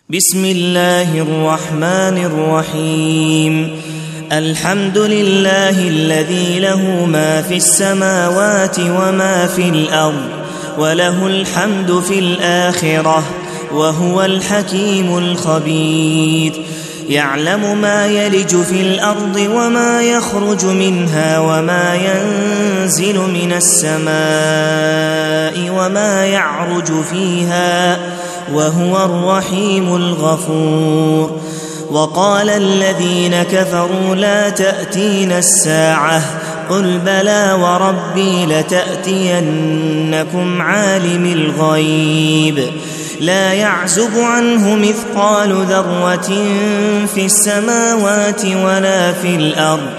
بسم الله الرحمن الرحيم. الحمد لله الذي له ما في السماوات وما في الأرض وله الحمد في الآخرة وهو الحكيم الخبير. يعلم ما يلج في الأرض وما يخرج منها وما ينزل من السماء وما يعرج فيها وهو الرحيم الغفور. وقال الذين كفروا لا تأتينا الساعة قل بلى وربي لتأتينكم عالم الغيب لا يعزب عنه مثقال ذرة في السماوات ولا في الأرض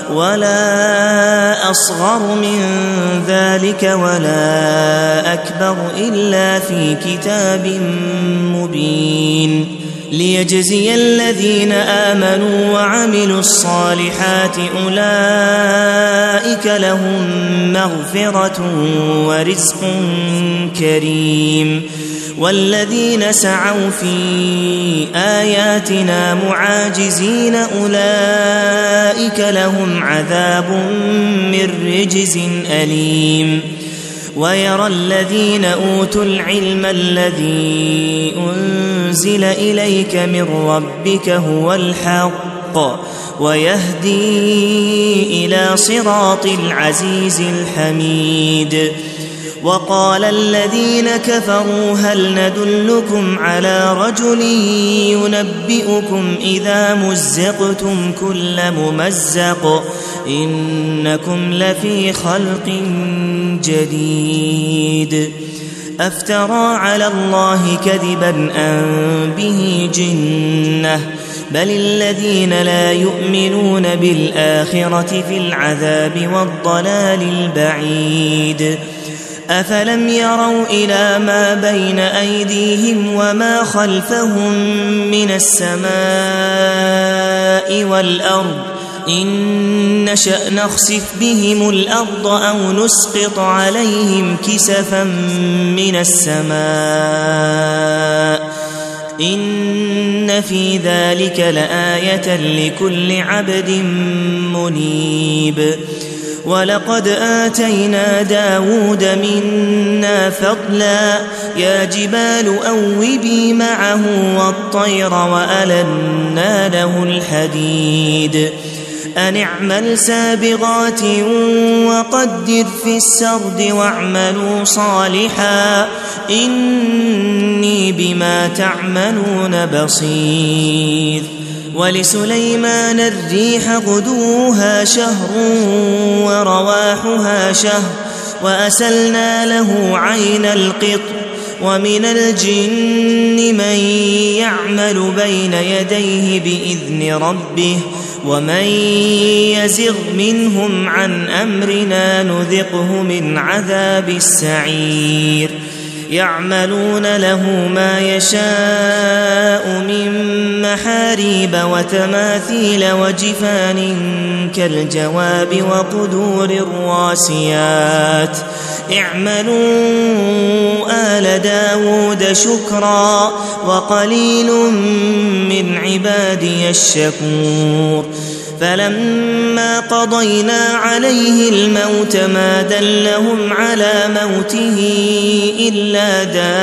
ولا أصغر من ذلك ولا أكبر إلا في كتاب مبين ليجزي الذين آمنوا وعملوا الصالحات أولئك لهم مغفرة ورزق كريم. والذين سعوا في آياتنا معاجزين أولئك لهم عذاب من رجز أليم. ويرى الذين أوتوا العلم الذي أنزل إليك من ربك هو الحق ويهدي إلى صراط العزيز الحميد. وقال الذين كفروا هل ندلكم على رجل ينبئكم إذا مزقتم كل ممزق إنكم لفي خلق جديد. أفترى على الله كذبا أم به جنة بل الذين لا يؤمنون بالآخرة في العذاب والضلال البعيد. أفلم يروا إلى ما بين أيديهم وما خلفهم من السماء والأرض إن نشأ نخسف بهم الأرض أو نسقط عليهم كسفا من السماء إن في ذلك لآية لكل عبد منيب. ولقد آتينا داود منا فضلا يا جبال أوبي معه والطير وألنا له الحديد أن اعمل سابغات وقدر في السرد واعملوا صالحا إني بما تعملون بصير. ولسليمان الريح غدوها شهر ورواحها شهر وأسلنا له عين القطر. ومن الجن من يعمل بين يديه بإذن ربه ومن يزغ منهم عن أمرنا نذقه من عذاب السعير. يعملون له ما يشاء من محاريب وتماثيل وجفان كالجواب وقدور الراسيات اعملوا آل داود شكرا وقليل من عبادي الشكور. فلما قضينا عليه الموت ما دلهم على موته إلا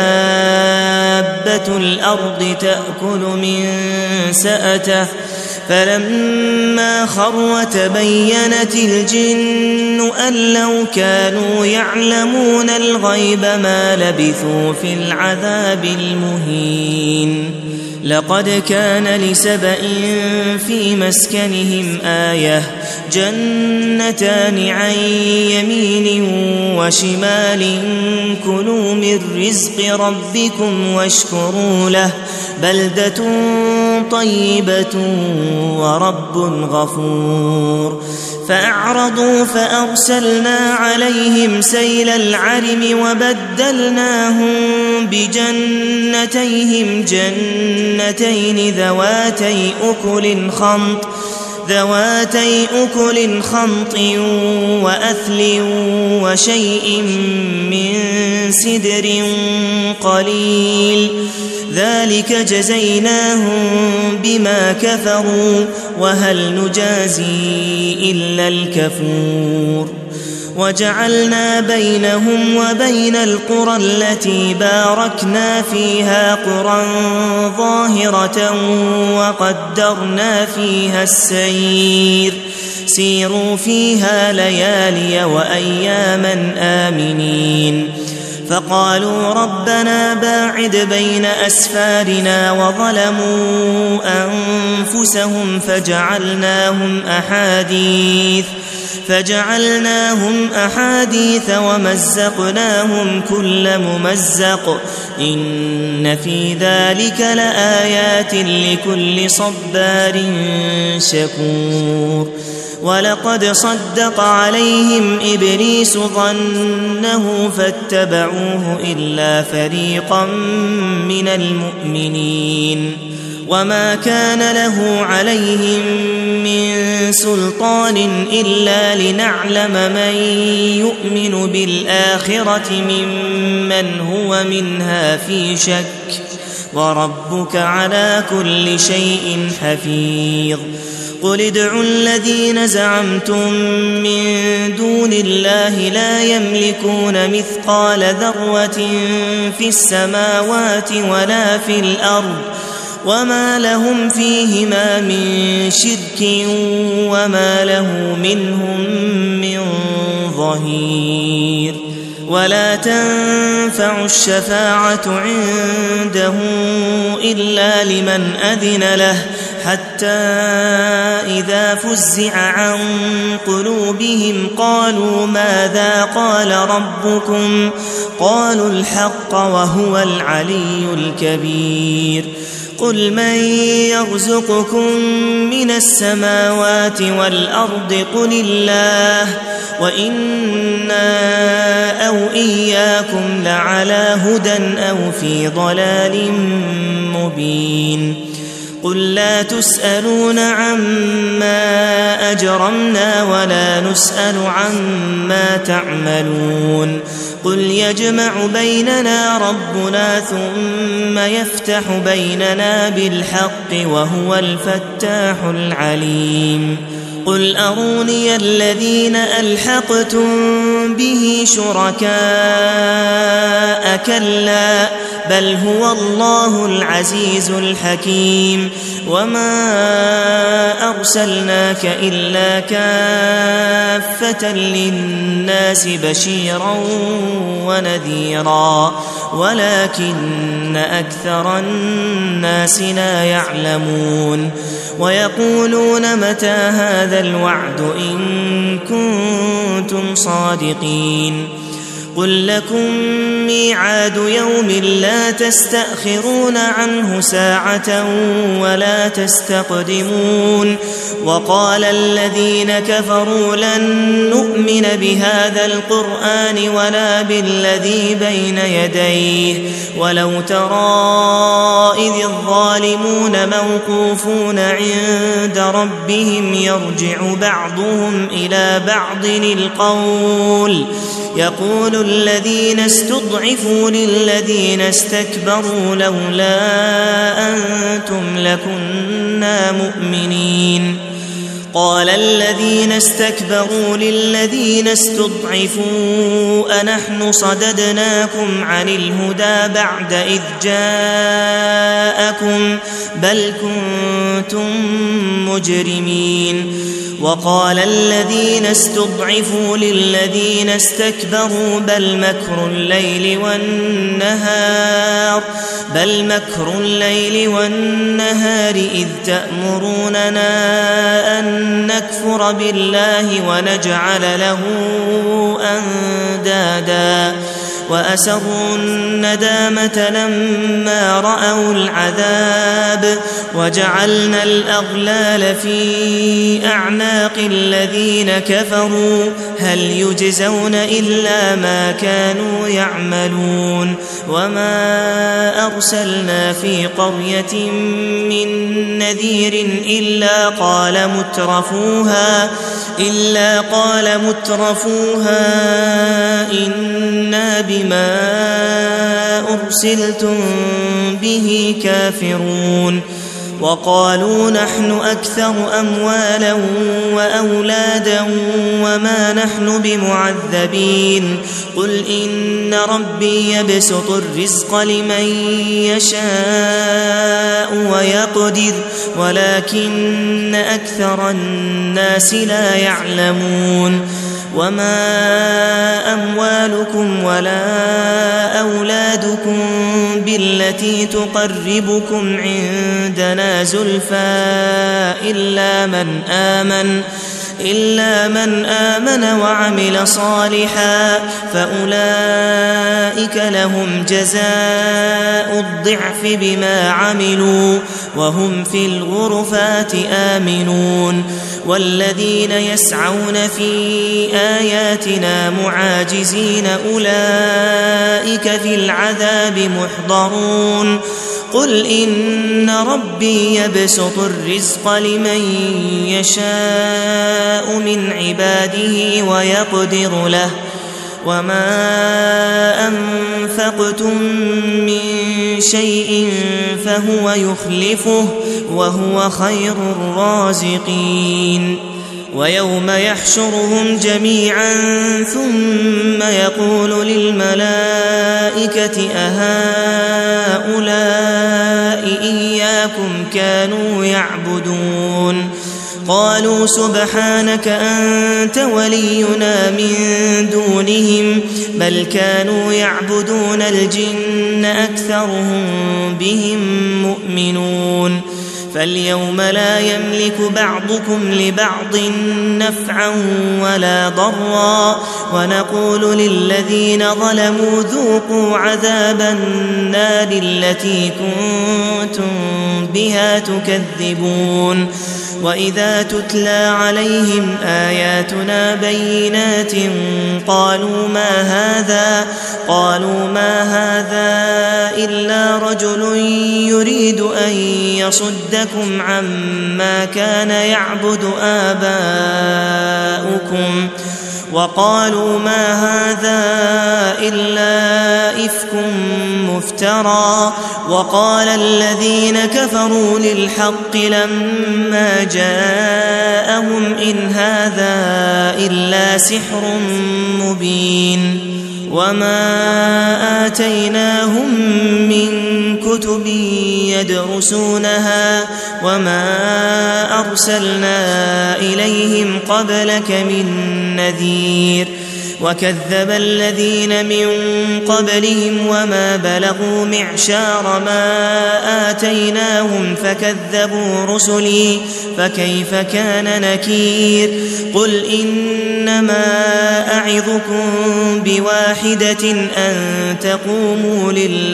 دابة الأرض تأكل من سأته فلما خر تبينت الجن أن لو كانوا يعلمون الغيب ما لبثوا في العذاب المهين. لقد كان لسبإ في مسكنهم آية جنتان عن يمين وشمال كلوا من رزق ربكم واشكروا له بلدة طيبة ورب غفور. فأعرضوا فأرسلنا عليهم سيل العرم وبدلناهم بجنتيهم جنتين ذواتي أكل خمط وأثل وشيء من سدر قليل ذلك جزيناهم بما كفروا وهل نجازي إلا الكفور وجعلنا بينهم وبين القرى التي باركنا فيها قرى ظاهرة وقدرنا فيها السير سيروا فيها ليالي وأياما آمنين فقالوا ربنا باعد بين أسفارنا وظلموا أنفسهم فجعلناهم أحاديث ومزقناهم كل ممزق إن في ذلك لآيات لكل صبار شكور ولقد صدق عليهم إبليس ظنه فاتبعوه إلا فريقا من المؤمنين وما كان له عليهم من سلطان إلا لنعلم من يؤمن بالآخرة ممن هو منها في شك وربك على كل شيء حفيظ قل ادعوا الذين زعمتم من دون الله لا يملكون مثقال ذرة في السماوات ولا في الأرض وما لهم فيهما من شرك وما له منهم من ظهير ولا تنفع الشفاعة عنده إلا لمن أذن له حتى إذا فزع عن قلوبهم قالوا ماذا قال ربكم قالوا الحق وهو العلي الكبير قل من يرزقكم من السماوات والأرض قل الله وإنا أو إياكم لعلى هدى أو في ضلال مبين قل لا تسألون عما أجرمنا ولا نسأل عما تعملون قل يجمع بيننا ربنا ثم يفتح بيننا بالحق وهو الفتاح العليم قل أروني الذين ألحقتم به شركاء كلا بل هو الله العزيز الحكيم وما أرسلناك إلا كافة للناس بشيرا ونذيرا ولكن أكثر الناس لا يعلمون ويقولون متى هذا الوعد إن كنتم صادقين قل لكم ميعاد يوم لا تستأخرون عنه ساعة ولا تستقدمون وقال الذين كفروا لن نؤمن بهذا القرآن ولا بالذي بين يديه ولو ترى إذ الظالمون موقوفون عند ربهم يرجع بعضهم إلى بعض القول يقول الذين استضعفوا للذين استكبروا لولا أنتم لكنا مؤمنين قال الذين استكبروا للذين استضعفوا أنحن صددناكم عن الهدى بعد إذ جاءكم بل كنتم مجرمين وقال الذين استضعفوا للذين استكبروا بل مكر الليل والنهار إذ تأمروننا أن نكفر بالله ونجعل له أندادا وأسروا الندامة لما رأوا العذاب وجعلنا الأغلال في أعناق الذين كفروا هل يجزون إلا ما كانوا يعملون وما أرسلنا في قرية من نذير إلا قال مترفوها إنا بما أرسلتم به كافرون وقالوا نحن أكثر أموالا وأولادا وما نحن بمعذبين قل إن ربي يبسط الرزق لمن يشاء ويقدر ولكن أكثر الناس لا يعلمون وما أموالكم ولا أولادكم بالتي تقربكم عندنا زلفى إلا من آمن وعمل صالحا فأولئك لهم جزاء الضعف بما عملوا وهم في الغرفات آمنون والذين يسعون في آياتنا معاجزين أولئك في العذاب محضرون قل إن ربي يبسط الرزق لمن يشاء من عباده ويقدر له وما أنفقتم من شيء فهو يخلفه وهو خير الرازقين ويوم يحشرهم جميعا ثم يقول للملائكة أهؤلاء إياكم كانوا يعبدون قالوا سبحانك أنت ولينا من دونهم بل كانوا يعبدون الجن أكثرهم بهم مؤمنون فاليوم لا يملك بعضكم لبعض نفعا ولا ضرا ونقول للذين ظلموا ذوقوا عذاب النار التي كنتم بها تكذبون وإذا تتلى عليهم آياتنا بينات قالوا ما هذا إلا رجل يريد أن يصدكم عما كان يعبد آباؤكم وقالوا ما هذا إلا إفك مفترى وقال الذين كفروا للحق لما جاءهم إن هذا إلا سحر مبين وما آتيناهم من كتب يدرسونها وما أرسلنا إليهم قبلك من نذير وكذب الذين من قبلهم وما بلغوا معشار ما آتيناهم فكذبوا رسلي فكيف كان نكير قل إنما أعظكم بواحدة أن تقوموا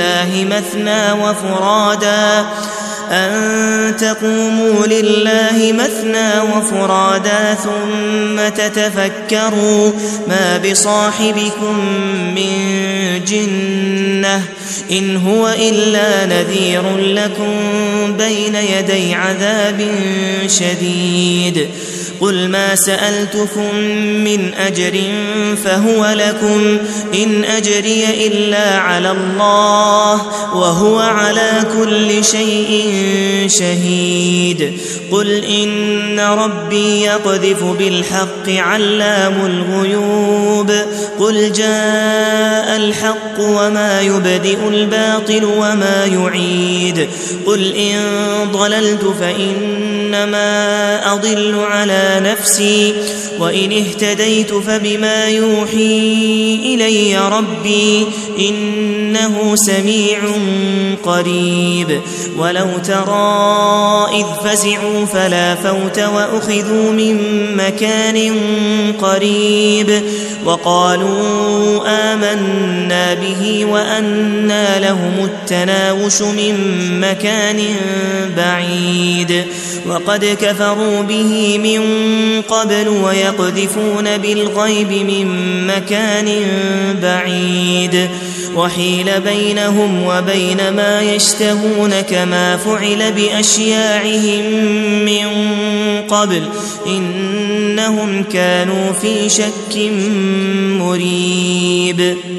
لله مثنى وفرادا ثم تتفكروا ما بصاحبكم من جنة إن هو إلا نذير لكم بين يدي عذاب شديد قل ما سألتكم من أجر فهو لكم إن أجري إلا على الله وهو على كل شيء شهيد قل إن ربي يقذف بالحق علام الغيوب قل جاء الحق وما يبدئ الباطل وما يعيد قل إن ضللت فإنما أضل على نفسي وإن اهتديت فبما يوحي إلي ربي إنه سميع قريب ولو ترى إذ فزعوا فلا فوت وأخذوا من مكان قريب وقالوا آمنا به وأنى لهم التناوش من مكان بعيد وقد كفروا به من قبل ويقذفون بالغيب من مكان بعيد وحيل بينهم وبين ما يشتهون كما فعل بأشياعهم من قبل إنهم كانوا في شك مريب